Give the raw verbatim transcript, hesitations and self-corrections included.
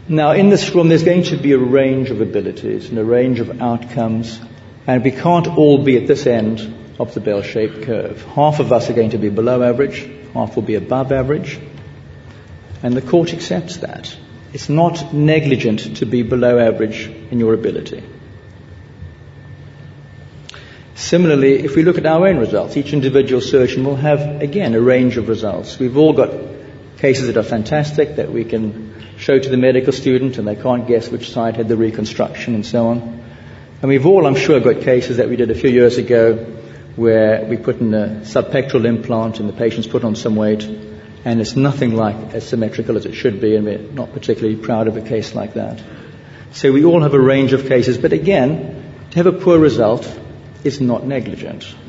Now, in this room, there's going to be a range of abilities and a range of outcomes, and we can't all be at this end of the bell-shaped curve. Half of us are going to be below average, half will be above average, and the court accepts that. It's not negligent to be below average in your ability. Similarly, if we look at our own results, each individual surgeon will have, again, a range of results. We've all got cases that are fantastic that we can show to the medical student and they can't guess which side had the reconstruction and so on. And we've all, I'm sure, got cases that we did a few years ago where we put in a subpectoral implant and the patient's put on some weight and it's nothing like as symmetrical as it should be, and we're not particularly proud of a case like that. So we all have a range of cases, but again, to have a poor result is not negligent.